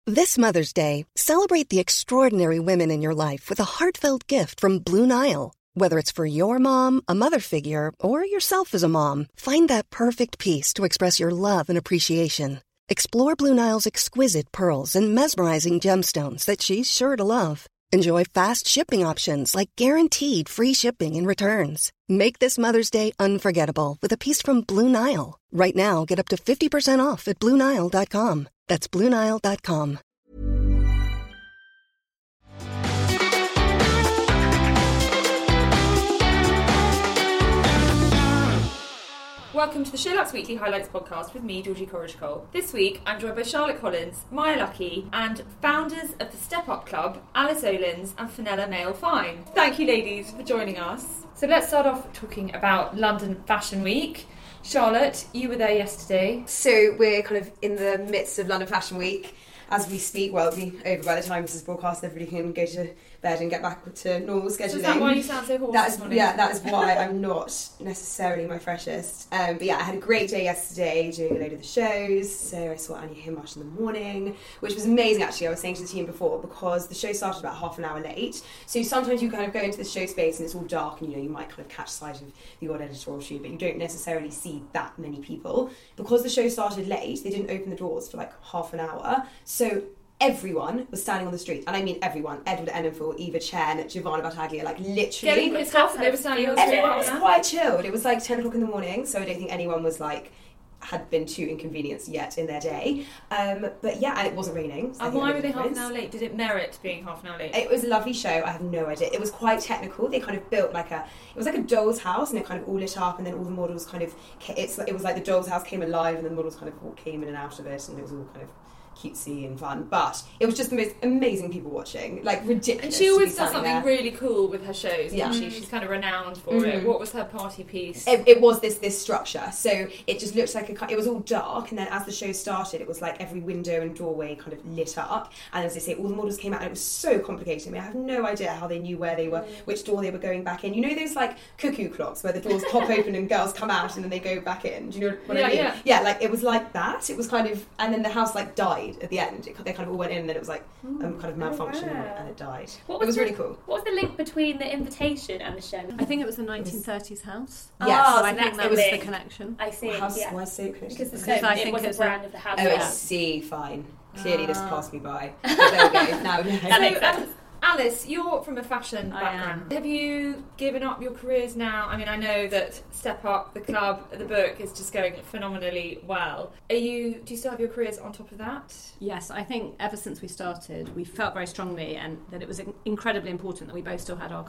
This Mother's Day, celebrate the extraordinary women in your life with a heartfelt gift from Blue Nile. Whether it's for your mom, a mother figure, or yourself as a mom, find that perfect piece to express your love and appreciation. Explore Blue Nile's exquisite pearls and mesmerizing gemstones that she's sure to love. Enjoy fast shipping options like guaranteed free shipping and returns. Make this Mother's Day unforgettable with a piece from Blue Nile. Right now, get up to 50% off at BlueNile.com. That's BlueNile.com. Welcome to the ShowLuxe Weekly Highlights podcast with me, Georgie Corridge-Cole. This week, I'm joined by Charlotte Collins, Maya Lucky, and founders of the Step Up Club, Alice Olins and Fenella Mail Fine. Thank you, ladies, for joining us. So let's start off talking about London Fashion Week. Charlotte, you were there yesterday. So we're kind of in the midst of London Fashion Week as we speak. Well, it'll be over by the time this is broadcast. Everybody can go to bed and get back to normal scheduling. So is that why you sound so hoarse this morning? Yeah, that is why I'm not necessarily my freshest. But yeah, I had a great day yesterday doing a load of the shows. So I saw Anya Himmarsh in the morning, which was amazing actually. I was saying to the team before, because the show started about half an hour late. So sometimes you kind of go into the show space and it's all dark and, you know, you might kind of catch sight of the odd editorial shoot, but you don't necessarily see that many people. Because the show started late, they didn't open the doors for like half an hour. So everyone was standing on the street, and I mean everyone. Edward Enninful, Eva Chen, Giovanna Battaglia, like literally. Getting pissed off and they were standing on the street. Everyone was quite chilled. It was like 10 o'clock in the morning, so I don't think anyone was like, had been too inconvenienced yet in their day. But yeah, and it wasn't raining. So and why were they half an hour late? Did it merit being half an hour late? It was a lovely show. I have no idea. It was quite technical. They kind of built like it was like a doll's house, and it kind of all lit up, and then all the models kind of, it was like the doll's house came alive, and the models kind of all came in and out of it, and it was all kind of cutesy and fun, but it was just the most amazing people watching, like ridiculous. And she always does something really cool with her shows. Yeah, she's kind of renowned for it. What was her party piece? It was this structure, so it just looked like it was all dark, and then as the show started, it was like every window and doorway kind of lit up, and as they say, all the models came out, and it was so complicated. I mean, I have no idea how they knew where they were, which door they were going back in. You know those like cuckoo clocks where the doors pop open and girls come out and then they go back in? Do you know what I mean? Yeah, like it was like that. It was kind of, and then the house like died at the end. They kind of all went in, and then it was like kind of malfunction, and it died. It was really cool. What was the link between the invitation and the show? I think it was the 1930s house. Yes, so I think that was the connection. I see. Why so close? Because it was a brand of the house. Oh, I see. Fine. Clearly, this passed me by. But there we go. Now we know. That makes sense. Alice, you're from a fashion background. Have you given up your careers now? I mean, I know that Step Up, the club, the book is just going phenomenally well. Do you still have your careers on top of that? Yes, I think ever since we started, we felt very strongly and that it was incredibly important that we both still had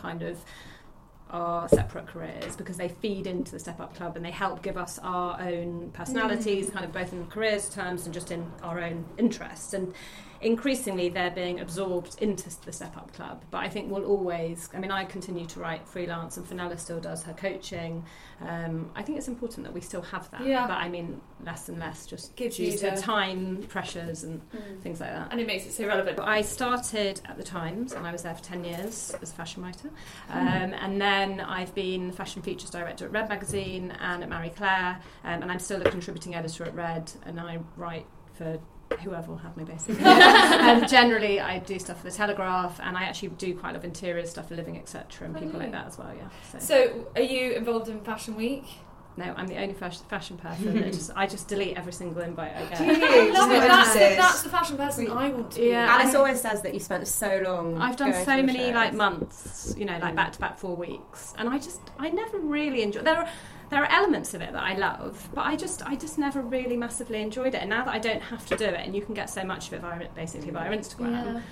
our separate careers, because they feed into the Step Up Club and they help give us our own personalities, kind of both in careers terms and just in our own interests. And increasingly they're being absorbed into the Step Up Club, but I think we'll always, I mean, I continue to write freelance and Fenella still does her coaching. I think it's important that we still have that, but I mean less and less, just due to time pressures and things like that. And it makes it so relevant. I started at the Times and I was there for 10 years as a fashion writer, and then I've been fashion features director at Red Magazine and at Marie Claire, and I'm still a contributing editor at Red, and I write for whoever will have me, basically. And generally I do stuff for the Telegraph, and I actually do quite a lot of interior stuff for Living, etc., and people like that as well. So are you involved in Fashion Week? No, I'm the only fashion person. I just delete every single invite I get. That's the fashion person I want to be. Yeah, Alice always says that you spent so long. I've done so many like months, you know, like back to back 4 weeks, and I never really enjoy. There are elements of it that I love, but I just never really massively enjoyed it. And now that I don't have to do it, and you can get so much of it via Instagram,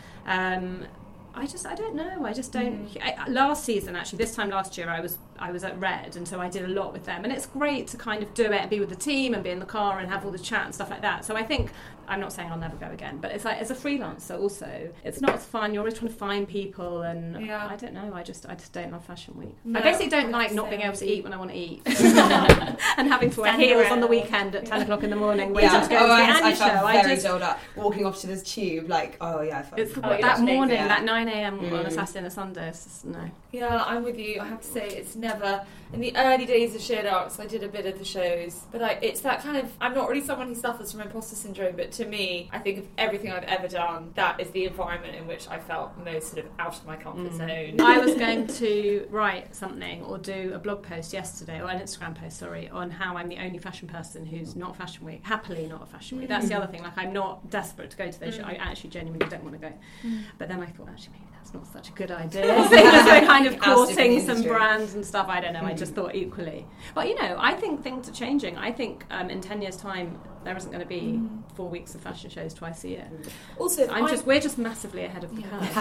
I don't know. I just don't. Last season, actually, this time last year, I was at Red, and so I did a lot with them, and it's great to kind of do it and be with the team and be in the car and have all the chat and stuff like that. So I think, I'm not saying I'll never go again, but it's like as a freelancer also, it's not as fun. You're always trying to find people, and I don't know. I just don't love Fashion Week. No, I basically don't like not being able to eat when I want to eat, and having to wear heels on the weekend at 10 o'clock in the morning waiting to go to the Annie show. I felt very dulled up walking off to this tube, like I felt that morning, that 9 a.m. on a Saturday and a Sunday. It's just, no. Yeah, I'm with you. I have to say, it's never never, in the early days of Shared Arcs, I did a bit of the shows, but it's that kind of, I'm not really someone who suffers from imposter syndrome, but to me, I think of everything I've ever done, that is the environment in which I felt most sort of out of my comfort zone. I was going to write something or do a blog post yesterday, or an Instagram post, sorry, on how I'm the only fashion person who's not Fashion Week, happily not a Fashion Week. That's the other thing, like I'm not desperate to go to those shows. I actually genuinely don't want to go. But then I thought, actually, maybe that's not such a good idea. So we're kind of courting some brands and stuff. I don't know. I just thought equally. But, you know, I think things are changing. I think in 10 years' time, there isn't going to be 4 weeks of fashion shows twice a year. Also, we're just massively ahead of the curve.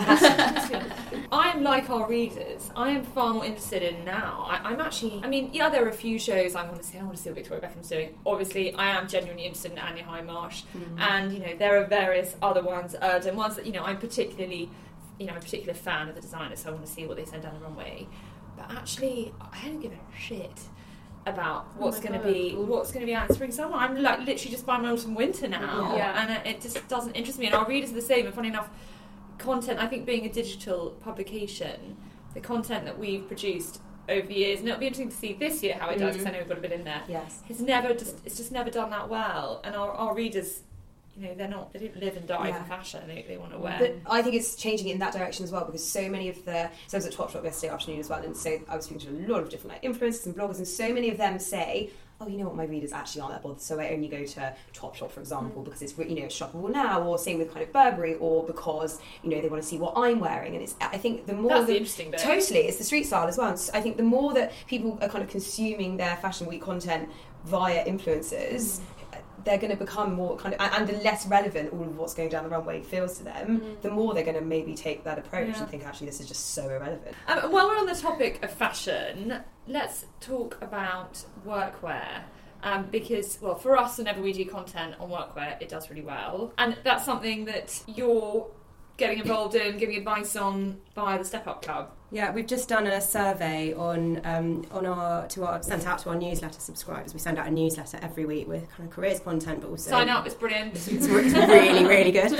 I am like our readers. I am far more interested in now. I'm actually, I mean, yeah, there are a few shows I want to see. I want to see what Victoria Beckham's doing. Obviously, I am genuinely interested in Anya Hindmarch, and you know, there are various other ones, and ones that, you know, I'm a particular fan of the designers, so I want to see what they send down the runway. But actually, I don't give a shit about what's going to be out in spring summer. I'm like literally just buying my autumn winter now, and it just doesn't interest me. And our readers are the same. And funny enough, content, I think, being a digital publication, the content that we've produced over the years, and it'll be interesting to see this year how it does, because I know we've got a bit in there. Yes, it's just never done that well, and our readers, you know, they don't live and die for fashion. They want to wear. But I think it's changing in that direction as well, because so many of so I was at Topshop yesterday afternoon as well, and so I was speaking to a lot of different influencers and bloggers, and so many of them say, oh, you know what, my readers actually aren't that bothered, so I only go to Topshop, for example, because it's, you know, it's shoppable now, or same with kind of Burberry, or because, you know, they want to see what I'm wearing. And it's, I think the more... That's the interesting bit. Totally, it's the street style as well. And I think the more that people are kind of consuming their Fashion Week content via influencers, they're going to become more kind of, and the less relevant all of what's going down the runway feels to them, the more they're going to maybe take that approach and think, actually, this is just so irrelevant. While we're on the topic of fashion, let's talk about workwear. Because, well, for us, whenever we do content on workwear, it does really well. And that's something that you're getting involved in, giving advice on via the Step Up Club. Yeah, we've just done a survey sent out to our newsletter subscribers. We send out a newsletter every week with kind of careers content, but also sign up. It's brilliant. It's really, really good.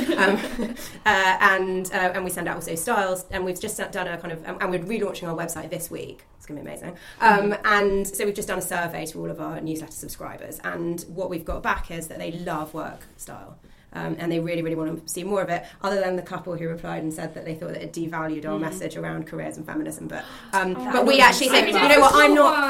And we send out also styles. And we've just done a kind of, and we're relaunching our website this week. It's going to be amazing. And so we've just done a survey to all of our newsletter subscribers. And what we've got back is that they love work style. And they really, really want to see more of it, other than the couple who replied and said that they thought that it devalued our message around careers and feminism. But we actually think, you know what,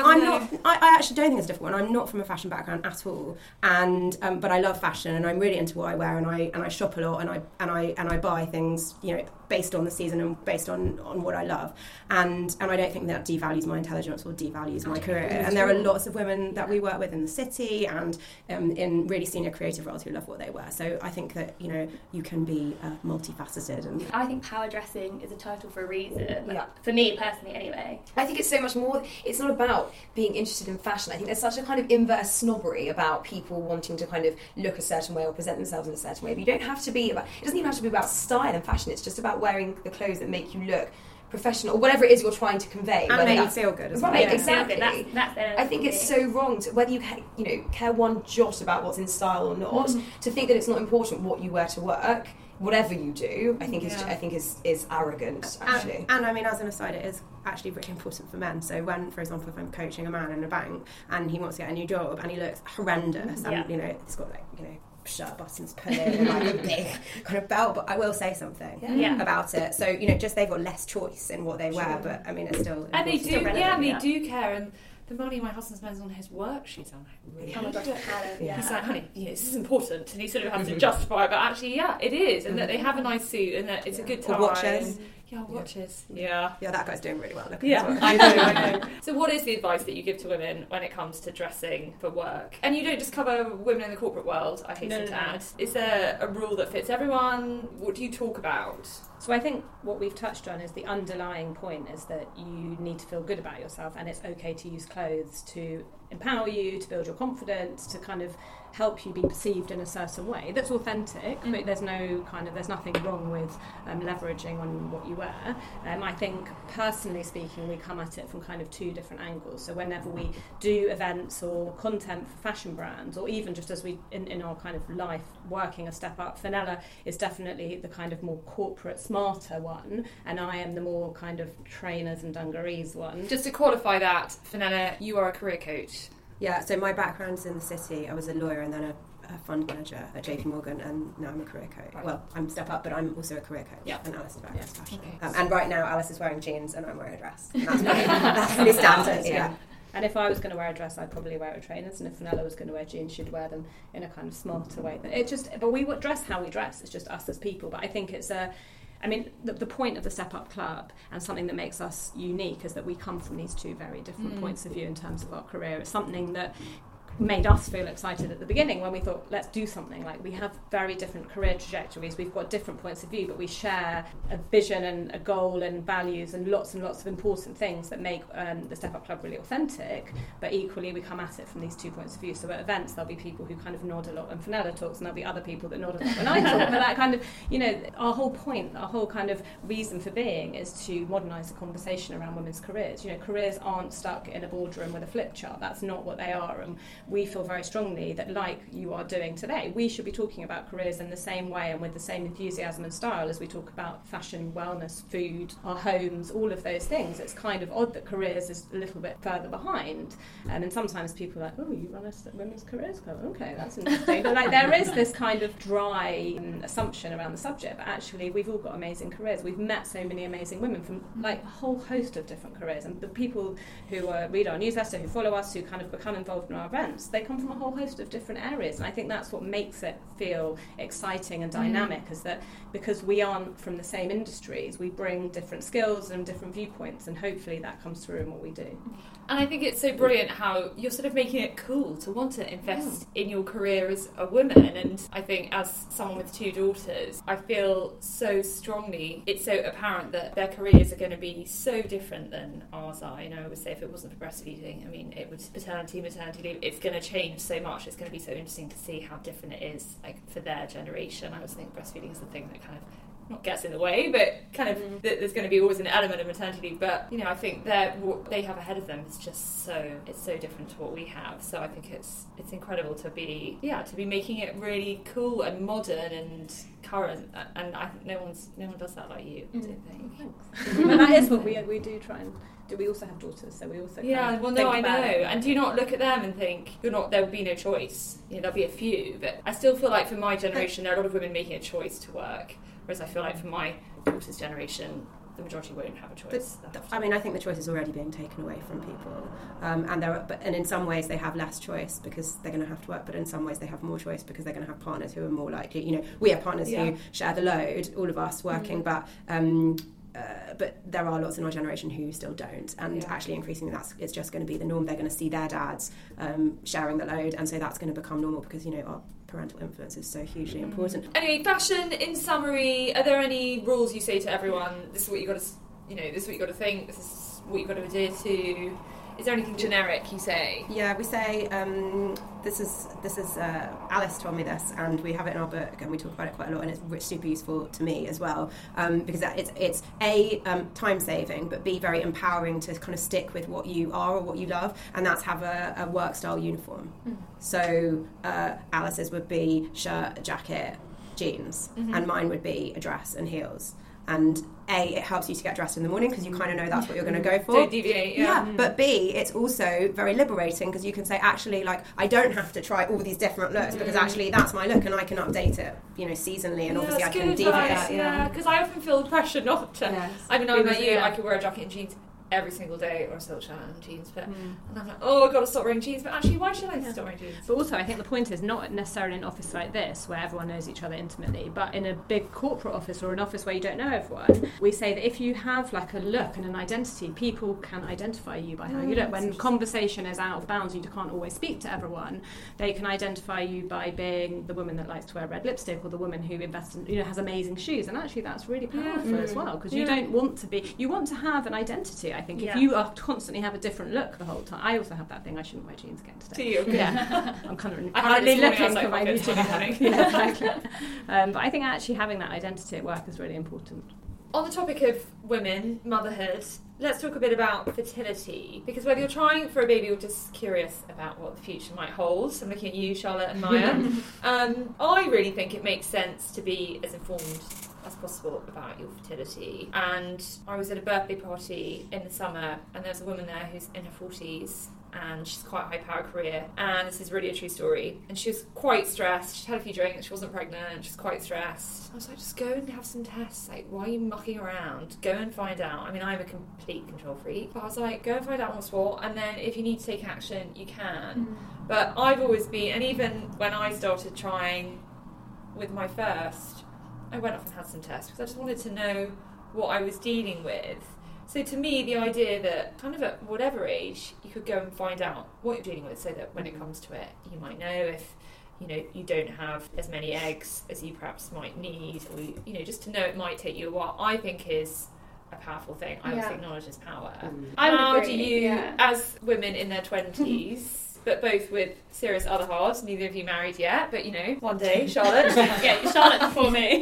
I actually don't think it's a difficult one. I'm not from a fashion background at all, and but I love fashion, and I'm really into what I wear, and I shop a lot, and I buy things, you know, based on the season and based on what I love, and I don't think that devalues my intelligence or devalues my career. And there are lots of women that we work with in the city and in really senior creative roles who love what they wear. So I think that, you know, you can be multifaceted. And I think power dressing is a title for a reason. For me personally, anyway. I think it's so much more. It's not about being interested in fashion. I think there's such a kind of inverse snobbery about people wanting to kind of look a certain way or present themselves in a certain way. But you don't have to be about. It doesn't even have to be about style and fashion. It's just about wearing the clothes that make you look professional, or whatever it is you're trying to convey, and make you feel good as well. Right, exactly. That's I think it's so wrong to, whether you care one jot about what's in style or not, to think that it's not important what you wear to work. Whatever you do, I think is arrogant, actually. And I mean, as an aside, it is actually really important for men. So when, for example, if I'm coaching a man in a bank and he wants to get a new job and he looks horrendous, and you know, he's got like, you know, shirt buttons pulled in and like a big kind of belt, but I will say something about it. So, you know, just they've got less choice in what they wear, but I mean, it's still, and they do, and they do care. And the money my husband spends on his work shoes, I'm like, really? Oh my gosh, He's like, honey, you know, this is important, and he sort of has to justify it, but actually, it is, and that they have a nice suit, and that it's a good time. Or watches. Watches. Yeah, that guy's doing really well. I know. So what is the advice that you give to women when it comes to dressing for work? And you don't just cover women in the corporate world, I hasten to add. Is there a rule that fits everyone? What do you talk about? So I think what we've touched on is the underlying point is that you need to feel good about yourself, and it's okay to use clothes to empower you, to build your confidence, to kind of help you be perceived in a certain way that's authentic, but there's nothing wrong with leveraging on what you wear. I think, personally speaking, we come at it from kind of two different angles. So whenever we do events or content for fashion brands, or even just as we in our kind of life working a step up, Fenella is definitely the kind of more corporate, smarter one, and I am the more kind of trainers and dungarees one. Just to qualify that, Fenella, you are a career coach. Yeah, so my background's in the city. I was a lawyer and then a fund manager at JP Morgan, and now I'm a career coach. Right. Well, I'm step up, but I'm also a career coach. Yeah. And Alice is wearing fashion. Okay. And right now, Alice is wearing jeans and I'm wearing a dress. And that's really standard. Yeah. And if I was going to wear a dress, I'd probably wear it with trainers. And if Fenella was going to wear jeans, she'd wear them in a kind of smarter way. But we would dress how we dress. It's just us as people. But I think it's the point of the Step Up Club, and something that makes us unique, is that we come from these two very different points of view in terms of our career. It's something that made us feel excited at the beginning when we thought, let's do something. Like, we have very different career trajectories, we've got different points of view, but we share a vision and a goal and values and lots of important things that make the Step Up Club really authentic. But equally, we come at it from these two points of view. So at events, there'll be people who kind of nod a lot when Fenella talks, and there'll be other people that nod a lot when I talk. But that kind of, our whole point, our whole kind of reason for being is to modernise the conversation around women's careers. Careers aren't stuck in a boardroom with a flip chart. That's not what they are. And we feel very strongly that, like you are doing today, we should be talking about careers in the same way and with the same enthusiasm and style as we talk about fashion, wellness, food, our homes, all of those things. It's kind of odd that careers is a little bit further behind, and sometimes people are like, oh, you run a women's careers club, okay, that's interesting. But there is this kind of dry assumption around the subject, but actually we've all got amazing careers. We've met so many amazing women from a whole host of different careers, and the people who read our newsletter, who follow us, who kind of become involved in our events, they come from a whole host of different areas, and I think that's what makes it feel exciting and dynamic, is that because we aren't from the same industries, we bring different skills and different viewpoints, and hopefully that comes through in what we do. And I think it's so brilliant how you're sort of making it cool to want to invest in your career as a woman. And I think, as someone with two daughters, I feel so strongly, it's so apparent that their careers are going to be so different than ours are. I would say if it wasn't for breastfeeding, it would maternity leave, it's going to change so much. It's going to be so interesting to see how different it is for their generation. I always think breastfeeding is the thing that kind of not gets in the way, but kind of there's going to be always an element of maternity leave. But I think what they have ahead of them is just it's so different to what we have. So I think it's incredible to be making it really cool and modern and current. And I think no one does that like you. I don't think. Thanks. But that is what we do try and do. We also have daughters, so we also I know. And do you not look at them and think there will be no choice? There'll be a few, but I still feel like for my generation there are a lot of women making a choice to work. Whereas I feel like for my daughter's generation, the majority won't have a choice. I think the choice is already being taken away from people, and in some ways they have less choice because they're going to have to work. But in some ways they have more choice because they're going to have partners who are more likely. We have partners who share the load, all of us working, but there are lots in our generation who still don't, and actually increasingly it's just going to be the norm. They're going to see their dads sharing the load, and so that's going to become normal because our parental influence is so hugely important. Anyway, fashion in summary, are there any rules you say to everyone? This is what you got to, this is what you got to think. This is what you got to adhere to. Is there anything generic you say? Yeah, we say this is Alice told me this, and we have it in our book, and we talk about it quite a lot, and it's super useful to me as well, because it's A, time saving, but B, very empowering to kind of stick with what you are or what you love, and that's have a work style uniform. So Alice's would be shirt, jacket, jeans, and mine would be a dress and heels. And A, it helps you to get dressed in the morning because you kind of know that's what you're going to go for. Don't deviate, But B, it's also very liberating because you can say, actually, I don't have to try all these different looks because actually that's my look and I can update it, seasonally, and obviously I can deviate. Yeah, because I often feel the pressure not to. Yes. I know about you, I could wear a jacket and jeans every single day, or a silk shirt and jeans, but and I'm like, I've got to stop wearing jeans, but actually why should I stop wearing jeans? But also I think the point is not necessarily in an office like this where everyone knows each other intimately, but in a big corporate office or an office where you don't know everyone, we say that if you have a look and an identity, people can identify you by how you look. When conversation is out of bounds and you can't always speak to everyone, they can identify you by being the woman that likes to wear red lipstick, or the woman who invests in, has amazing shoes, and actually that's really powerful as well, because you don't want to be, you want to have an identity. I think. Yeah. If you are constantly have a different look the whole time, I also have that thing. I shouldn't wear jeans again today. Do you? Yeah, I'm kind of I had it this morning, I was looking like, for my "Fuck new it, tomorrow jeans. morning." Yeah, exactly. But I think actually having that identity at work is really important. On the topic of women, motherhood, let's talk a bit about fertility. Because whether you're trying for a baby or just curious about what the future might hold, so I'm looking at you, Charlotte and Maya, I really think it makes sense to be as informed as possible about your fertility. And I was at a birthday party in the summer, and there's a woman there who's in her 40s, and she's quite a high-powered career, and this is really a true story, and she was quite stressed. She'd had a few drinks, she wasn't pregnant, she's quite stressed. I was like, just go and have some tests, like, why are you mucking around? Go and find out. I mean, I'm a complete control freak, but I was like, go and find out what's what, and then if you need to take action, you can. But I've always been, and even when I started trying with my first, I went off and had some tests, because I just wanted to know what I was dealing with. So to me, the idea that kind of at whatever age, you could go and find out what you're dealing with, so that when it comes to it, you might know if, you know, you don't have as many eggs as you perhaps might need, or, you know, just to know it might take you a while, I think is a powerful thing. I also acknowledge its power. How do you, as women in their 20s, but both with serious other halves, neither of you married yet, but, you know, one day, Charlotte. Yeah, Charlotte before me.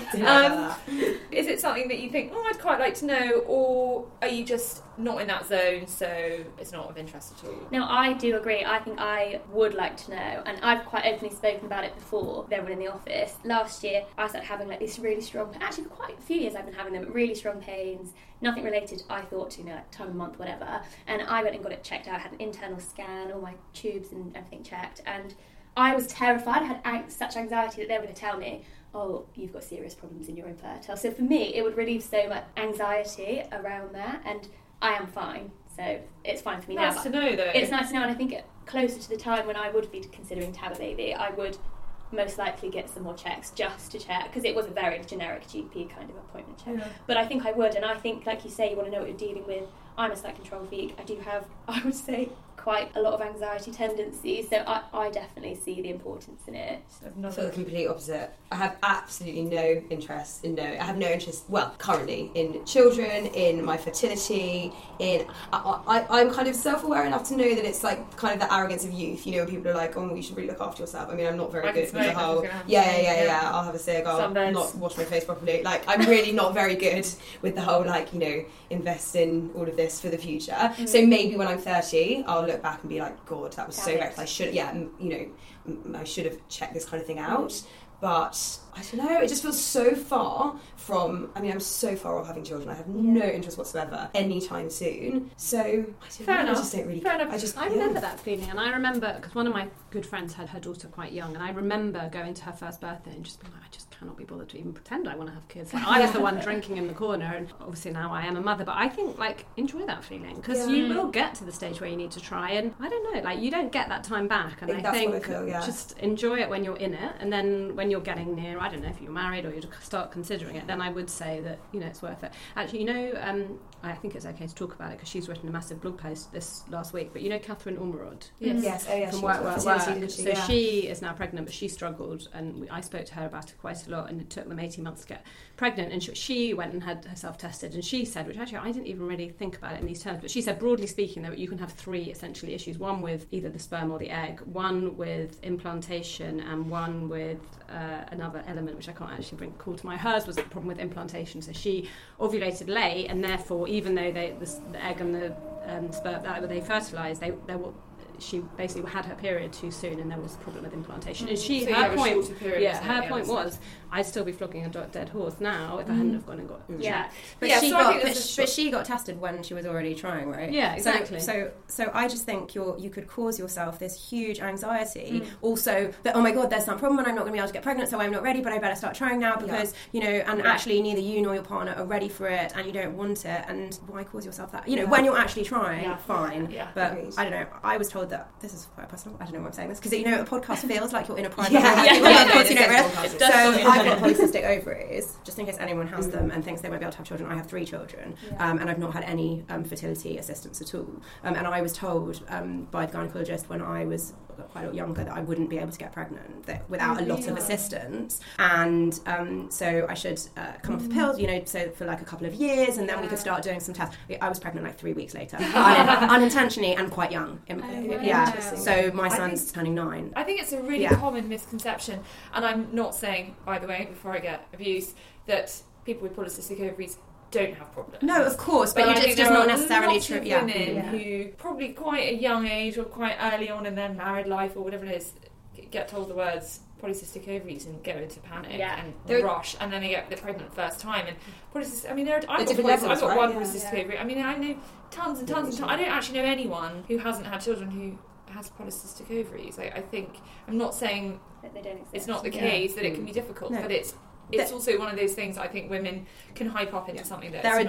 Is it something that you think, oh, I'd quite like to know, or are you just not in that zone, so it's not of interest at all? No, I do agree. I think I would like to know, and I've quite openly spoken about it before. Everyone in the office. Last year, I started having like these really strong, actually for quite a few years I've been having them, really strong pains, nothing related, I thought, to, you know, like time of month, whatever. And I went and got it checked out, had an internal scan, all my tubes and everything checked, and I was terrified. I had such anxiety that they were going to tell me, oh, you've got serious problems and you're infertile. So for me, it would relieve so much anxiety around that, and I am fine. So it's fine for me now. Nice to know, though. It's nice to know, and I think closer to the time when I would be considering to have a baby, I would most likely get some more checks just to check, because it was a very generic GP kind of appointment check. Yeah. But I think I would, and I think, like you say, you want to know what you're dealing with. I'm a slight control freak. I do have, I would say, quite a lot of anxiety tendencies, so I definitely see the importance in it. I feel the complete opposite. I have absolutely no interest in I have no interest, well, currently, in children, in my fertility, I'm kind of self-aware enough to know that it's like kind of the arrogance of youth, you know, when people are like, oh, well, you should really look after yourself. I mean, I'm not very good with the whole, I'll have a cig, I'll not wash my face properly. Like, I'm really not very good with the whole, like, you know, invest in all of this for the future. Mm-hmm. So maybe when I'm 30, I'll look back and be like, God, that was so reckless. I should, I should have checked this kind of thing out. But I don't know, it just feels so far from, I mean, I'm so far off having children. I have no interest whatsoever anytime soon. So I just don't really. I remember that feeling, and I remember, because one of my good friends had her daughter quite young, and I remember going to her first birthday and just being like, I just cannot be bothered to even pretend I want to have kids. Like, I was the one drinking in the corner, and obviously now I am a mother, but I think, like, enjoy that feeling, because you will get to the stage where you need to try, and I don't know, like, you don't get that time back, and I think just enjoy it when you're in it, and then when you're getting near, I don't know, if you're married or you start considering it, then I would say that, you know, it's worth it. Actually, you know, I think it's okay to talk about it because she's written a massive blog post this last week, but you know Catherine Ormerod? Yes. From Work. So she is now pregnant, but she struggled, and I spoke to her about it quite a lot, and it took them 18 months to get pregnant, and she went and had herself tested, and she said, which actually I didn't even really think about it in these terms, but she said, broadly speaking, that you can have three essentially issues, one with either the sperm or the egg, one with implantation, and one with another element which I can't actually call to mind. Hers was the problem with implantation, so she ovulated late, and therefore even though the egg and the sperm that they fertilised, she basically had her period too soon, and there was a problem with implantation. And her point was, I'd still be flogging a dead horse now if I hadn't have gone and got checked. But she got tested when she was already trying, right? Yeah, exactly. So I just think you could cause yourself this huge anxiety. Also, that, oh my God, there's some problem and I'm not going to be able to get pregnant, so I'm not ready, but I better start trying now because, you know, and actually neither you nor your partner are ready for it, and you don't want it, and why cause yourself that? You know, when you're actually trying, fine. Yeah. But I don't know, I was told that, this is quite personal, I don't know why I'm saying this, because, you know, a podcast feels like you're in a private so I've got polycystic ovaries, just in case anyone has them and thinks they won't be able to have children. I have 3 children, and I've not had any fertility assistance at all, and I was told by the gynaecologist when I was quite a lot younger, that I wouldn't be able to get pregnant without a lot of assistance, and so I should come off the pills, you know, so for like a couple of years, and then we could start doing some tests. I was pregnant like 3 weeks later, unintentionally, and quite young. So my son's turning 9. I think it's a really common misconception, and I'm not saying, by the way, before I get abused, that people with polycystic ovaries don't have problems. No, of course, but it's just not necessarily true. Women who probably quite a young age or quite early on in their married life or whatever it is get told the words polycystic ovaries and go into panic and rush, and then they get pregnant first time. And polycystic, I mean, I've got one polycystic ovary. I mean, I know tons and tons and tons. I don't actually know anyone who hasn't had children who has polycystic ovaries. I think, I'm not saying that they don't exist. It's not the case that it can be difficult, but it's also one of those things I think women can hype up into something that there are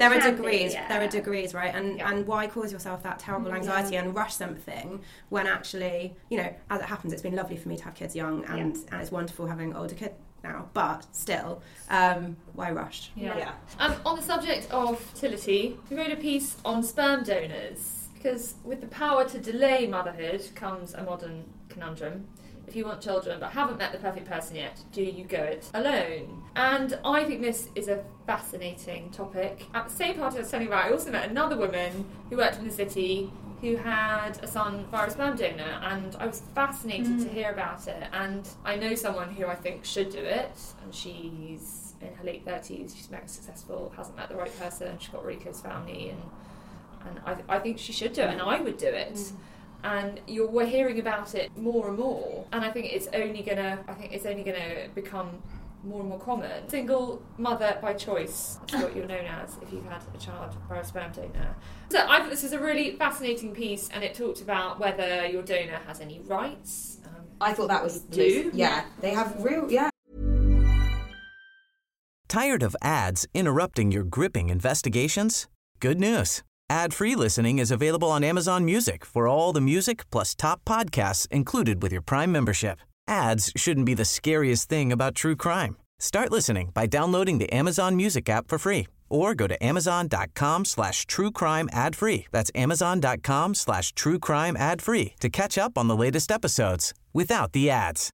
degrees, right? And why cause yourself that terrible anxiety and rush something when actually, you know, as it happens, it's been lovely for me to have kids young, and it's wonderful having older kids now, but still, why rush? On the subject of fertility, we wrote a piece on sperm donors, because with the power to delay motherhood comes a modern conundrum. If you want children but haven't met the perfect person yet, do you go it alone? And I think this is a fascinating topic. At the same party I was telling you about, I also met another woman who worked in the city who had a son via a sperm donor, and I was fascinated to hear about it. And I know someone who I think should do it, and she's in her late 30s, she's mega successful, hasn't met the right person, she's got a really close family, and I think she should do it, and I would do it. And we're hearing about it more and more, and I think it's only gonna become more and more common. Single mother by choice, that's what you're known as if you've had a child by a sperm donor. So I thought this was a really fascinating piece, and it talked about whether your donor has any rights. I thought that was they have real Tired of ads interrupting your gripping investigations? Good news. Ad-free listening is available on Amazon Music for all the music plus top podcasts included with your Prime membership. Ads shouldn't be the scariest thing about true crime. Start listening by downloading the Amazon Music app for free or go to amazon.com/truecrime ad-free. That's amazon.com/truecrime ad-free to catch up on the latest episodes without the ads.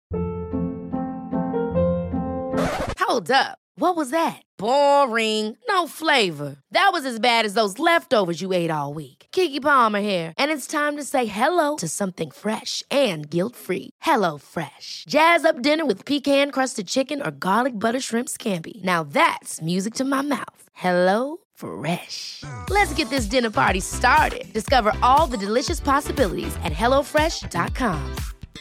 Hold up. What was that? Boring. No flavor. That was as bad as those leftovers you ate all week. Keke Palmer here, and it's time to say hello to something fresh and guilt-free. HelloFresh. Jazz up dinner with pecan-crusted chicken or garlic butter shrimp scampi. Now that's music to my mouth. HelloFresh. Let's get this dinner party started. Discover all the delicious possibilities at HelloFresh.com.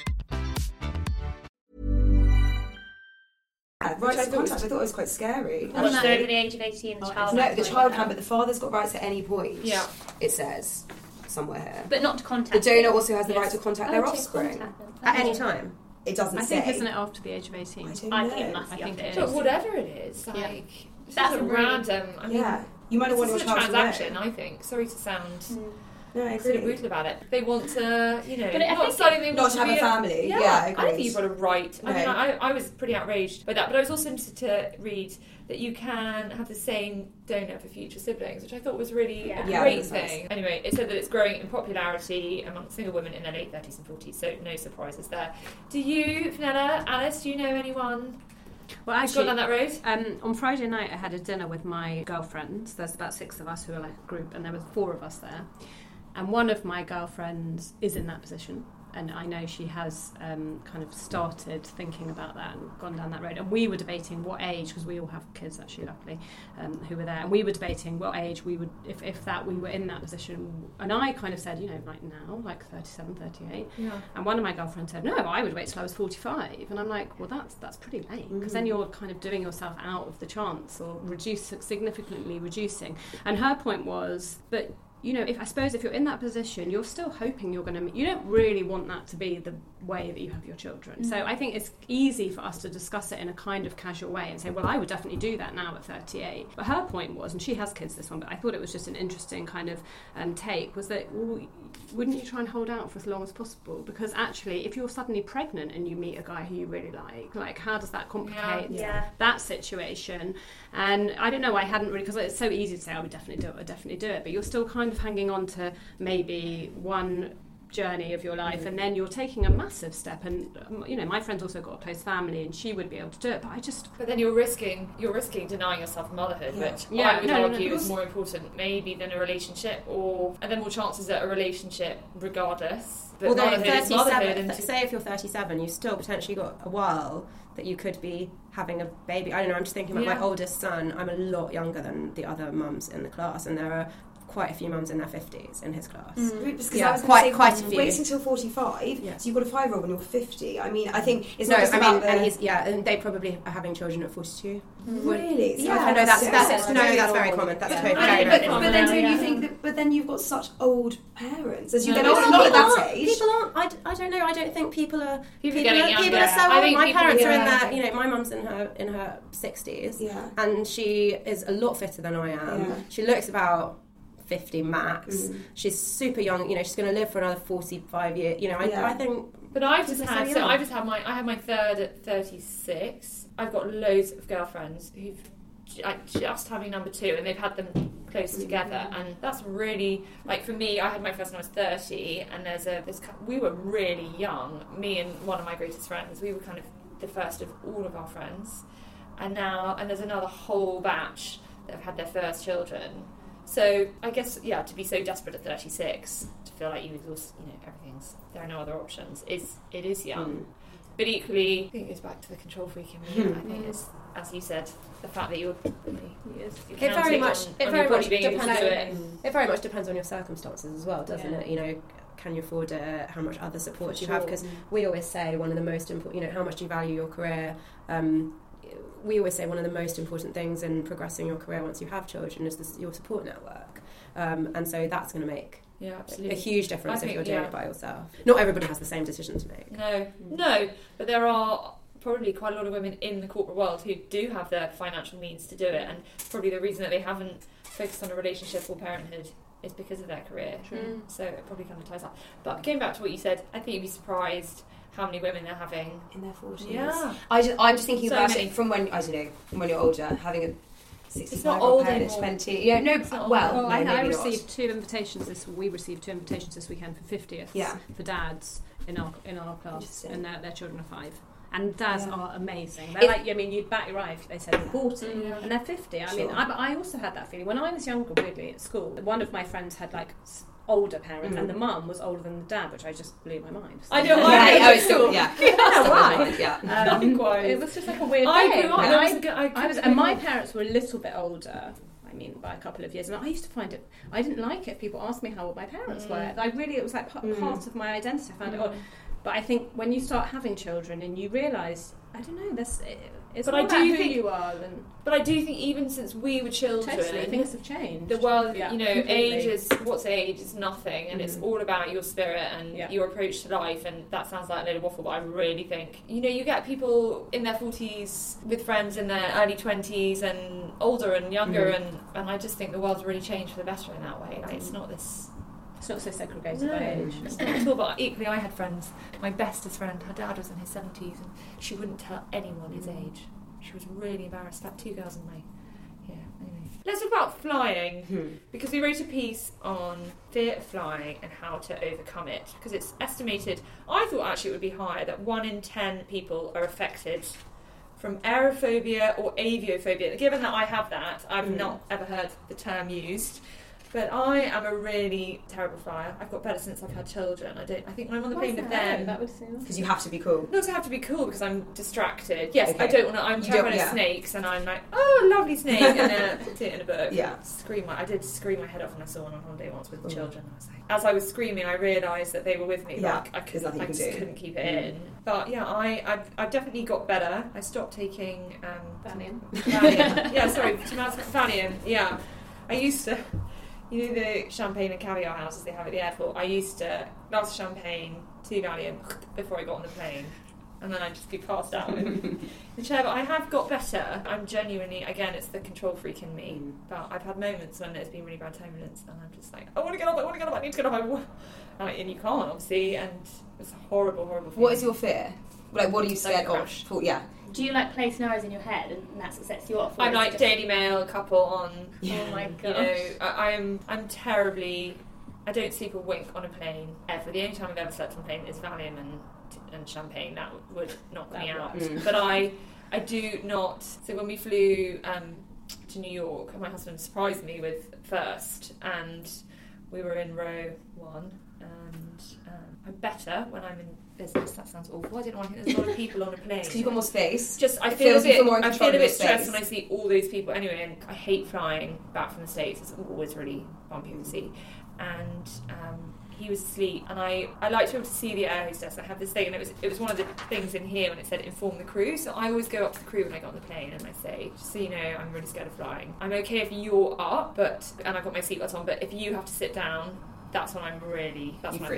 Rights to contact, I thought it was quite scary. Once they're over the age of 18, the child No, the child can, but the father's got rights at any point. Yeah. It says somewhere here. But not to contact the donor also has the right to contact their offspring. At any time. It doesn't say. I think, isn't it after the age of 18? I think it must be. I think it is. But whatever it is, that's a random. I mean, you might have wanted a your child transaction. to I think. Sorry to sound. No, I sort of agree. brutal about it. They want to, but not starting them not to have a family. Yeah, I agree. I think you've got a right. I mean, I was pretty outraged by that, but I was also interested to read that you can have the same donor for future siblings, which I thought was really a great thing. Nice. Anyway, it said that it's growing in popularity among single women in their late 30s and 40s, so no surprises there. Do you, Fenella, Alice, do you know anyone? Well, actually, gone down that road? On Friday night I had a dinner with my girlfriends. There's about 6 of us who are like a group, and there was 4 of us there. And one of my girlfriends is in that position, and I know she has kind of started thinking about that and gone down that road. And we were debating what age, because we all have kids actually, luckily, who were there, and we were debating what age we would, if that we were in that position. And I kind of said, like now, like 37, 38. Yeah. And one of my girlfriends said, no, I would wait till I was 45. And I'm like, well, that's pretty late, because then you're kind of doing yourself out of the chance, or significantly reducing. And her point was, but if you're in that position, you're still hoping you're going to. You don't really want that to be the way that you have your children. So I think it's easy for us to discuss it in a kind of casual way and say, well, I would definitely do that now at 38. But her point was, and she has kids, this one, but I thought it was just an interesting kind of take, was that, well, wouldn't you try and hold out for as long as possible? Because actually, if you're suddenly pregnant and you meet a guy who you really like how does that complicate that situation? And I don't know, I hadn't really, because it's so easy to say, I would definitely do it, but you're still kind of hanging on to maybe one journey of your life, and then you're taking a massive step. And my friend's also got a close family, and she would be able to do it. But then you're risking denying yourself motherhood, which I would argue is more important maybe than a relationship, and then more chances at a relationship regardless. But although motherhood is motherhood. say if you're 37, you've still potentially got a while that you could be having a baby. I don't know, I'm just thinking about my oldest son. I'm a lot younger than the other mums in the class, and there are quite a few mums in their 50s in his class. Quite a few. Wait until 45, so you've got a 5-year-old when you're 50. I mean, I think it's and they probably are having children at 42. Really? Yeah, I know that's very common. That's totally very common. But then don't you think that? But then you've got such old parents as you get older. Not at that age. People aren't. I don't know. I don't think people are. People are so old. My parents are in their. My mum's in her 60s, and she is a lot fitter than I am. Yeah. She looks about 50 max. She's super young. She's going to live for another 45 years. I think. But I had my third at 36. I've got loads of girlfriends who've just having number 2, and they've had them close together, and that's really, like, for me, I had my first when I was 30, and we were really young. Me and one of my greatest friends, we were kind of the first of all of our friends, and there's another whole batch that have had their first children. So I guess, to be so desperate at 36 to feel like you exhaust, there are no other options. It is young, but equally, I think it goes back to the control freak in me. I think it's, as you said, the fact that it very much depends on your circumstances as well, doesn't it? Can you afford it? How much other support do you have? Because we always say one of the most important, how much do you value your career? We always say one of the most important things in progressing your career once you have children is your support network, and so that's going to make a huge difference if you're doing it by yourself. Not everybody has the same decision to make. No, but there are probably quite a lot of women in the corporate world who do have the financial means to do it, and probably the reason that they haven't focused on a relationship or parenthood is because of their career. So it probably kind of ties up. But going back to what you said, I think you'd be surprised how many women they're having in their 40s. Yeah, I'm just thinking about it from when when you're older, having a 65-year-old parent at 20. Yeah, no. Well, I received 2 invitations we received 2 invitations this weekend for 50th for dads in our class, and their children are 5. And dads are amazing. They're you'd bat your eye if they said they're 40 and they're 50. I mean, I also had that feeling when I was younger. Weirdly, at school, one of my friends had older parents, and the mum was older than the dad, which I just blew my mind. I don't know. It's still, why? It was just like a weird thing. And my parents were a little bit older. I mean, by a couple of years, and I used to find it. I didn't like it if people asked me how old my parents were. It was like part of my identity. I found it odd. But I think when you start having children and you realise, I don't know, it's but more about who you are. But I do think even since we were children, things have changed. The world, age is nothing, and it's all about your spirit and your approach to life. And that sounds like a little waffle, but I really think you get people in their 40s with friends in their early 20s and older and younger, and I just think the world's really changed for the better in that way. It's not this. It's not so segregated by age. It's not at all, but equally I had friends. My bestest friend, her dad was in his 70s, and she wouldn't tell anyone his age. She was really embarrassed. About 2 girls and me. Yeah, anyway. Let's talk about flying, because we wrote a piece on fear of flying and how to overcome it, because it's estimated, I thought actually it would be higher, that 1 in 10 people are affected from aerophobia or aviophobia. Given that I have that, I've not ever heard the term used. But I am a really terrible flyer. I've got better since I've had children. I think when I'm on the plane with them, because you have to be cool. Not to have to be cool, because I'm distracted. Yes, okay. I don't want to. I'm terrified of snakes, and I'm like, oh, lovely snake, and put it in a book. Yeah. I did scream my head off when I saw one on holiday once with the children. I was like, as I was screaming, I realised that they were with me. Yeah. Like, I just couldn't keep it in. But yeah, I've definitely got better. I stopped taking Valium. Valium. Yeah, I used to. The champagne and caviar houses they have at the airport. I used to glass of champagne, 2 Valium before I got on the plane, and then I'd just be passed out in the chair. But I have got better. I'm genuinely, again, it's the control freak in me. But I've had moments when there's been really bad turbulence, and I'm just like, I want to get off, I need to get off. And you can't, obviously, and it's a horrible, horrible feeling. What is your fear? Like, what are you scared of? Yeah. Do you play scenarios in your head and that sets you off? I'm like Daily Mail couple on. Oh my god! I'm terribly I don't sleep a wink on a plane ever. The only time I've ever slept on a plane is Valium and champagne. That would knock me out. But I do not. So when we flew to New York, my husband surprised me with first, and we were in row 1, and I'm better when I'm in business. That sounds awful. I don't know. I think there's a lot of people on a plane. It's because you've got more space. I feel a bit stressed when I see all those people. Anyway, and I hate flying back from the States. It's always really bumpy to see. And he was asleep, and I like to be able to see the air hostess. I have this thing, and it was one of the things in here when it said inform the crew. So I always go up to the crew when I get on the plane, and I say, just so you know, I'm really scared of flying. I'm okay if you're up, and I've got my seatbelt on, but if you have to sit down, that's when I'm going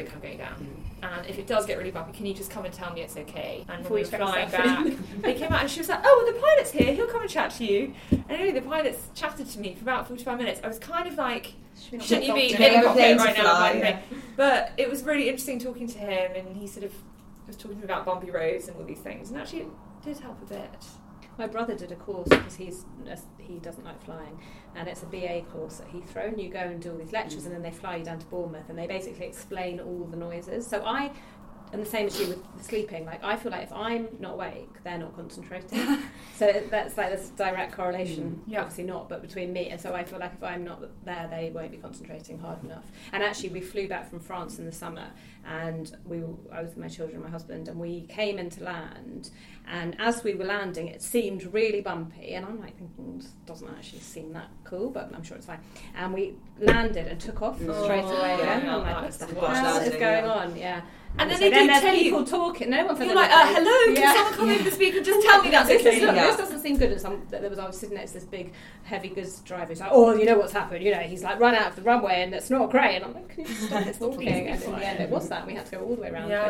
down. And if it does get really bumpy, can you just come and tell me it's okay? And when we were flying back, they came out and she was like, oh, well, the pilot's here, he'll come and chat to you. And anyway, the pilots chatted to me for about 45 minutes. I was kind of like, shouldn't you be in the cockpit right now? But it was really interesting talking to him, and he sort of was talking to me about bumpy roads and all these things, and actually it did help a bit. My brother did a course because he doesn't like flying, and it's a BA course at Heathrow, and you go and do all these lectures, and then they fly you down to Bournemouth, and they basically explain all the noises. So and the same as you with the sleeping, like I feel like if I'm not awake, they're not concentrating. So that's like this direct correlation, obviously not, but between me. And so I feel like if I'm not there, they won't be concentrating hard enough. And actually we flew back from France in the summer, and I was with my children and my husband, and we came into land, and as we were landing it seemed really bumpy, and I'm like thinking, this doesn't actually seem that cool, but I'm sure it's fine. And we landed and took off straight away again. I'm like, what the hell is going on? Yeah. And then so they do there's tell people you, talking. No one said you're like, hello, can someone come over the speaker and just tell me that's okay? This doesn't seem good. I was sitting next to this big heavy goods driver who's like, oh, you know what's happened? You know, he's like run out of the runway and it's not great. And I'm like, can you just stop talking? And in the end, it was that. We had to go all the way around.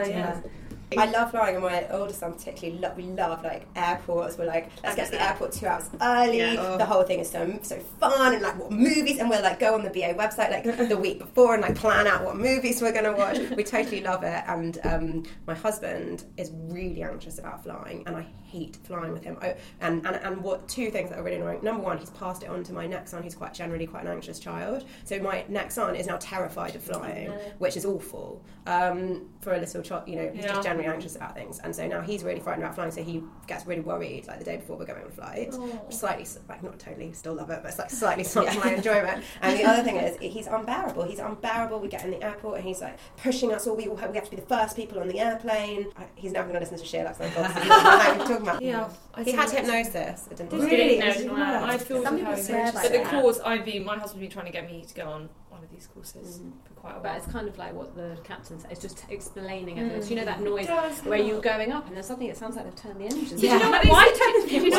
I love flying, and my oldest son particularly, we love like airports. We're like, let's get to the airport 2 hours early. The whole thing is so fun, and like what movies, and we'll like go on the BA website like the week before and like plan out what movies we're going to watch. We totally love it. And my husband is really anxious about flying, and I hate flying with him. And what 2 things that are really annoying. Number 1, he's passed it on to my next son, who's generally quite an anxious child. So my next son is now terrified of flying, which is awful for a little child. You know, he's just generally anxious about things, and so now he's really frightened about flying, so he gets really worried like the day before we're going on flight, which slightly, like not totally, still love it, but it's like slightly stops my enjoyment. And the other thing is he's unbearable. We get in the airport and he's like pushing us all, we have to be the first people on the airplane. He's never going to listen to Sheer Luxe, talking about. He had hypnosis. It didn't really. I feel some people swear by that. But the course my husband's been trying to get me to go on one of these courses for quite a while. But it's kind of like what the captain said. It's just explaining evidence. You know that noise where you're going up and then suddenly it sounds like they've turned the engines. Yeah. Do you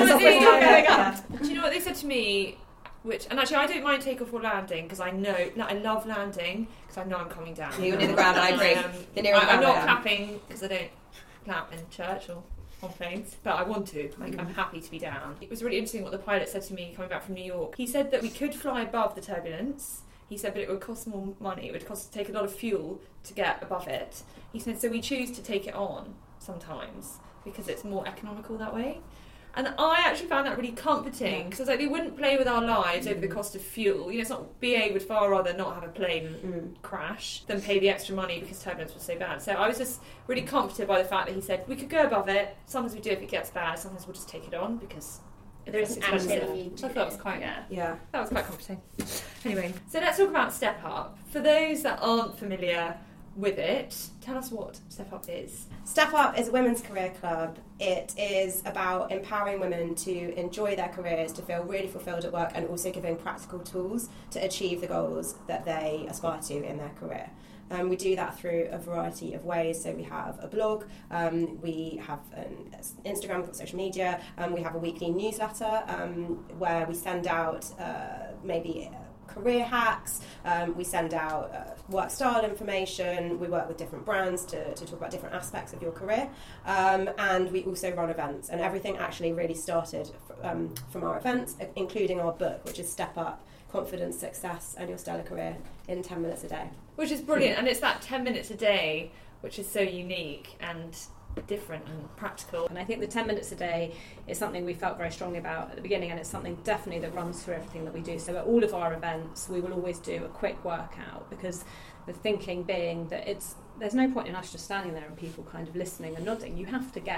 know what they said to me? And actually I don't mind takeoff or landing, because I know I love landing because I know I'm coming down. You're near the ground, and I agree. I'm not clapping because I don't clap in church or on planes, but I want to. Like, I'm happy to be down. It was really interesting what the pilot said to me coming back from New York. He said that we could fly above the turbulence. He said, but it would cost more money. It would take a lot of fuel to get above it. He said, so we choose to take it on sometimes because it's more economical that way. And I actually found that really comforting, because they wouldn't play with our lives over the cost of fuel. You know, it's not, BA would far rather not have a plane crash than pay the extra money because turbulence was so bad. So I was just really comforted by the fact that he said we could go above it. Sometimes we do if it gets bad. Sometimes we'll just take it on because there isn't actually. I thought that was quite that was quite comforting. Anyway, so let's talk about Step Up. For those that aren't familiar with it, tell us what Step Up is. Step Up is a women's career club. It is about empowering women to enjoy their careers, to feel really fulfilled at work, and also giving practical tools to achieve the goals that they aspire to in their career. We do that through a variety of ways. So we have a blog, we have an Instagram, we've got social media, we have a weekly newsletter where we send out maybe career hacks, we send out work style information, we work with different brands to talk about different aspects of your career, and we also run events, and everything actually really started from our events, including our book, which is Step Up: Confidence, Success and Your Stellar Career in 10 minutes a day. Which is brilliant, and it's that 10 minutes a day which is so unique, and different and practical. And I think the 10 minutes a day is something we felt very strongly about at the beginning, and it's something definitely that runs through everything that we do. So at all of our events, we will always do a quick workout, because the thinking being that there's no point in us just standing there and people kind of listening and nodding. You have to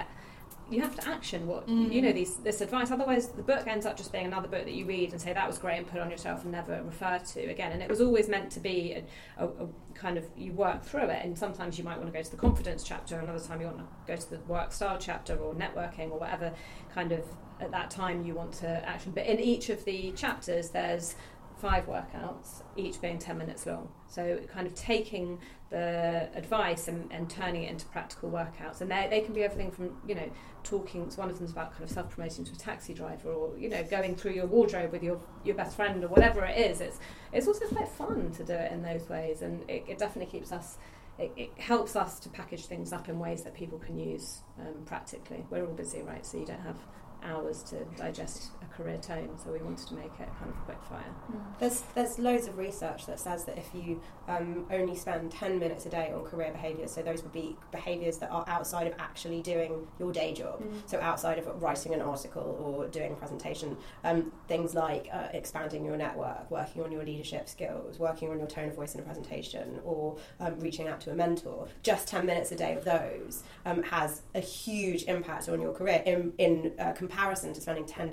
action what this advice, otherwise the book ends up just being another book that you read and say that was great and put on yourself and never refer to again. And it was always meant to be a kind of, you work through it, and sometimes you might want to go to the confidence chapter, another time you want to go to the work style chapter or networking or whatever kind of at that time you want to action. But in each of the chapters there's 5 workouts, each being 10 minutes long. So kind of taking the advice and turning it into practical workouts. And they can be everything from, talking, one of them's about kind of self-promoting to a taxi driver, or, going through your wardrobe with your best friend or whatever it is. It's also quite fun to do it in those ways, and it definitely keeps us, it helps us to package things up in ways that people can use practically. We're all busy, right? So you don't have hours to digest a career tome, so we wanted to make it kind of quick fire. There's loads of research that says that if you only spend 10 minutes a day on career behaviours, so those would be behaviours that are outside of actually doing your day job, so outside of writing an article or doing a presentation, things like expanding your network, working on your leadership skills, working on your tone of voice in a presentation, or reaching out to a mentor, just 10 minutes a day of those has a huge impact on your career in comparison to spending 10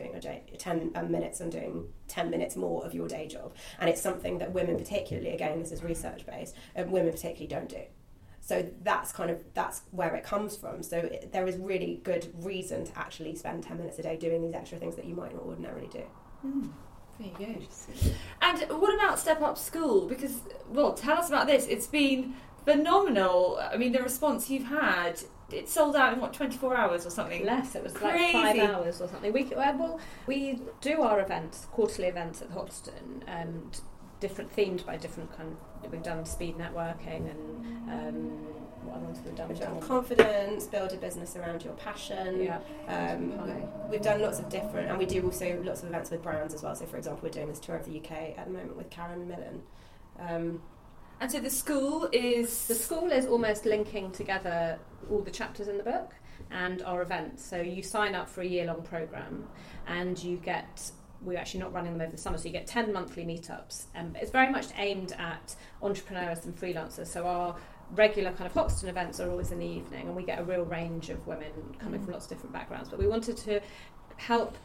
minutes on doing 10 minutes more of your day job. And it's something that women particularly, again this is research based, women particularly don't do. So that's where it comes from. So there is really good reason to actually spend 10 minutes a day doing these extra things that you might not ordinarily do. There you go. And what about Step Up School? Because, tell us about this. It's been phenomenal. I mean, the response you've had, it sold out in 24 hours or something? Less, it was crazy. Like 5 hours or something. We do our events, quarterly events at the Hoxton, different themed by different kind of, we've done speed networking and what other ones have we done? We've done confidence, build a business around your passion. Yeah. We've done lots of different, and we do also lots of events with brands as well. So for example, we're doing this tour of the UK at the moment with Karen Millen. And so the school is almost linking together all the chapters in the book and our events. So you sign up for a year-long programme, and we're actually not running them over the summer, so you get 10 monthly meetups. It's very much aimed at entrepreneurs and freelancers. So our regular kind of Hoxton events are always in the evening, and we get a real range of women coming from lots of different backgrounds. But we wanted to help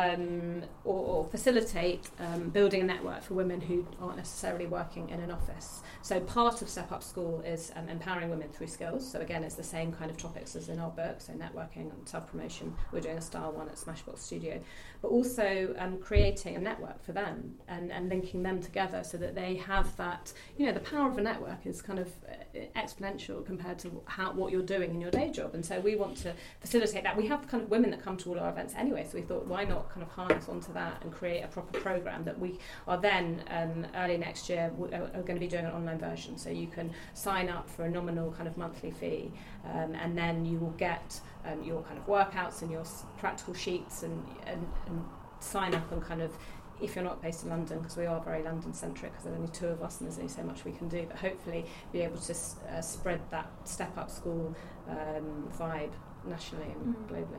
or facilitate building a network for women who aren't necessarily working in an office. So part of Step Up School is empowering women through skills. So again, it's the same kind of topics as in our book, so networking and self-promotion. We're doing a style one at Smashbox Studio, but also creating a network for them and linking them together so that they have that, the power of a network is kind of exponential compared to what you're doing in your day job. And so we want to facilitate that. We have kind of women that come to all our events anyway, so we thought, why not kind of harness onto that and create a proper programme that we are then early next year are going to be doing an online version, so you can sign up for a nominal kind of monthly fee, and then you will get your kind of workouts and your practical sheets and sign up and kind of, if you're not based in London, because we are very London centric because there are only 2 of us and there's only so much we can do, but hopefully be able to spread that Step Up School vibe nationally and globally.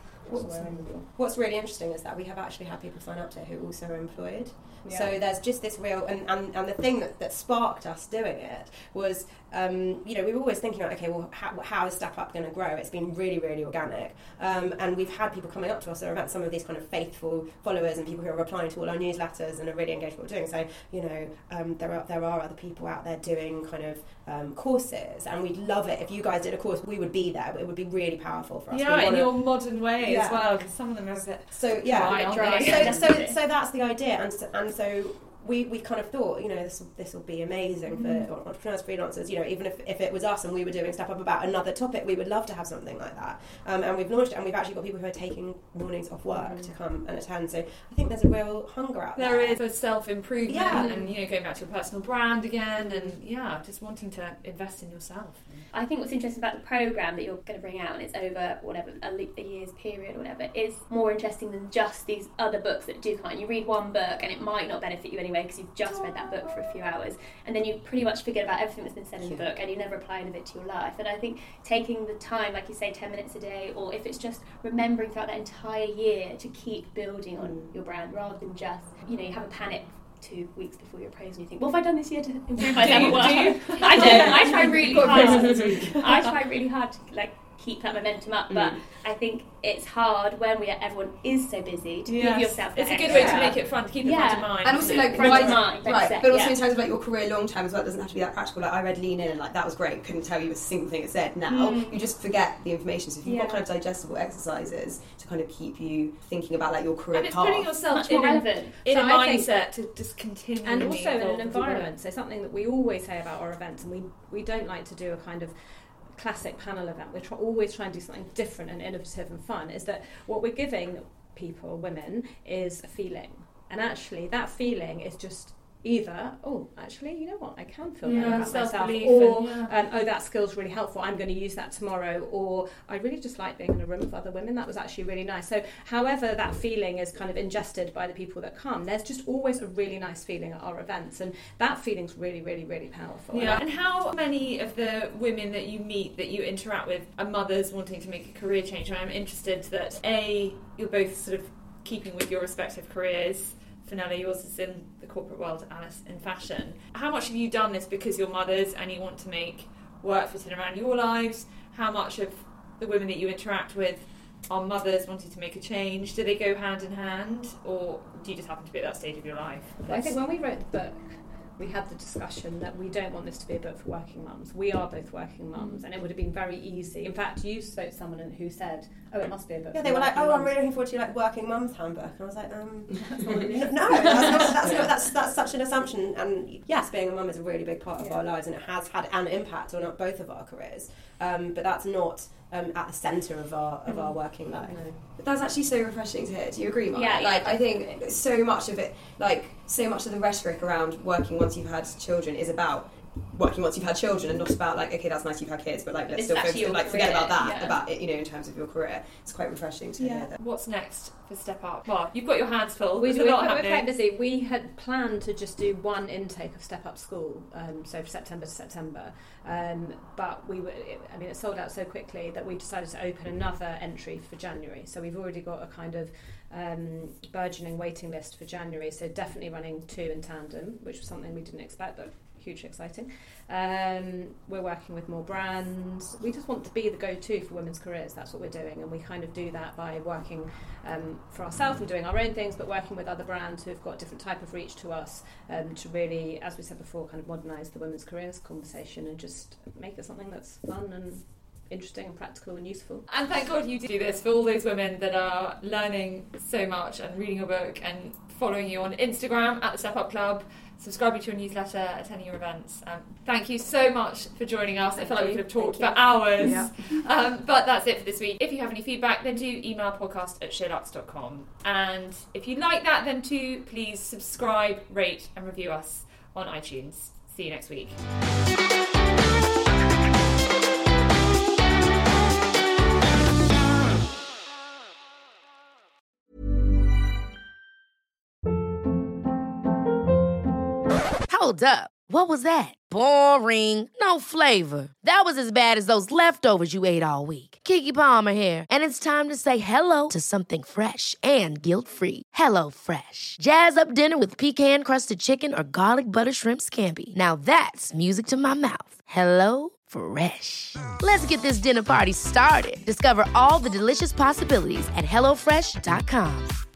What's really interesting is that we have actually had people sign up to it who also are employed. Yeah. So there's just this real, and the thing that sparked us doing it was, we were always thinking, okay, well, how is Step Up going to grow? It's been really, really organic. And we've had people coming up to us at events, some of these kind of faithful followers and people who are replying to all our newsletters and are really engaged with what we're doing. So, there are other people out there doing kind of courses, and we'd love it if you guys did a course. We would be there. It would be really powerful for us. Yeah, in your modern way as well, because some of them are a bit dry. So that's the idea, and so we kind of thought, this will be amazing for entrepreneurs, freelancers. Even if it was us and we were doing Step Up about another topic, we would love to have something like that. And we've launched it, and we've actually got people who are taking mornings off work to come and attend. So I think there's a real hunger out there. There is for self-improvement and going back to your personal brand again, and just wanting to invest in yourself. I think what's interesting about the programme that you're going to bring out, and it's over a year's period or whatever, is more interesting than just these other books that do come out. You read one book and it might not benefit you anyway anyway because you've just read that book for a few hours, and then you pretty much forget about everything that's been said in the book and you never apply any of it to your life. And I think taking the time, like you say, 10 minutes a day, or if it's just remembering throughout that entire year to keep building on your brand rather than just, you have a panic 2 weeks before your appraisal and you think, what have I done this year to improve myself at work? I don't. I try really hard to keep that momentum up, but I think it's hard when everyone is so busy to give yourself that It's a good way to make it fun, to keep it front of mind. And also but also in terms of your career long term as well, it doesn't have to be that practical. I read Lean In and that was great, couldn't tell you a single thing it said. Now you just forget the information, so if you've got kind of digestible exercises to kind of keep you thinking about your career and it's path, putting yourself more relevant in a mindset to just continue, and also in an environment. So something that we always say about our events, and we don't like to do a kind of classic panel event, we're always trying to do something different and innovative and fun, is that what we're giving people, women, is a feeling. And actually that feeling is just either, you know what, I can feel better about myself, or that skill's really helpful, I'm going to use that tomorrow, or I really just like being in a room with other women, that was actually really nice. So however that feeling is kind of ingested by the people that come, there's just always a really nice feeling at our events, and that feeling's really, really, really powerful. Yeah. And how many of the women that you meet, that you interact with, are mothers wanting to make a career change? And I'm interested that you're both sort of keeping with your respective careers. Fenella, yours is in the corporate world, Alice in fashion. How much have you done this because you're mothers and you want to make work fit in around your lives? How much of the women that you interact with are mothers wanting to make a change? Do they go hand in hand, or do you just happen to be at that stage of your life? I think when we wrote the book, we had the discussion that we don't want this to be a book for working mums. We are both working mums, and it would have been very easy. In fact, you spoke to someone who said, it must be a book for they were like, mums. I'm really looking forward to working mum's handbook. And I was like, no, that's such an assumption. And yes, being a mum is a really big part of our lives, and it has had an impact on both of our careers. But that's not at the centre of our working life. No. But that's actually so refreshing to hear. Do you agree, Mark? Yeah. I think so much of it, so much of the rhetoric around working once you've had children is about working once you've had children, and not about okay, that's nice you've had kids, but let's still focus, forget about that, about it, in terms of your career. It's quite refreshing to hear that. What's next for Step Up? Well, you've got your hands full. We're a lot happening. quite busy. We had planned to just do one intake of Step Up School, so September to September, but it sold out so quickly that we decided to open another entry for January. So we've already got a kind of burgeoning waiting list for January, so definitely running 2 in tandem, which was something we didn't expect, but hugely exciting. We're working with more brands. We just want to be the go-to for women's careers. That's what we're doing, and we kind of do that by working for ourselves and doing our own things, but working with other brands who've got a different type of reach to us, to really, as we said before, kind of modernise the women's careers conversation and just make it something that's fun and interesting and practical and useful. And thank God you do this for all those women that are learning so much and reading your book and following you on Instagram at the Step Up Club, subscribing to your newsletter, attending your events. Thank you so much for joining us. I felt like we could have talked for hours. Yeah. But that's it for this week. If you have any feedback, then do email podcast@sheerluxe.com. And if you like that, then do please subscribe, rate and review us on iTunes. See you next week. Hold up. What was that? Boring. No flavor. That was as bad as those leftovers you ate all week. Keke Palmer here. And it's time to say hello to something fresh and guilt-free. Hello Fresh. Jazz up dinner with pecan-crusted chicken or garlic butter shrimp scampi. Now that's music to my mouth. Hello Fresh. Let's get this dinner party started. Discover all the delicious possibilities at HelloFresh.com.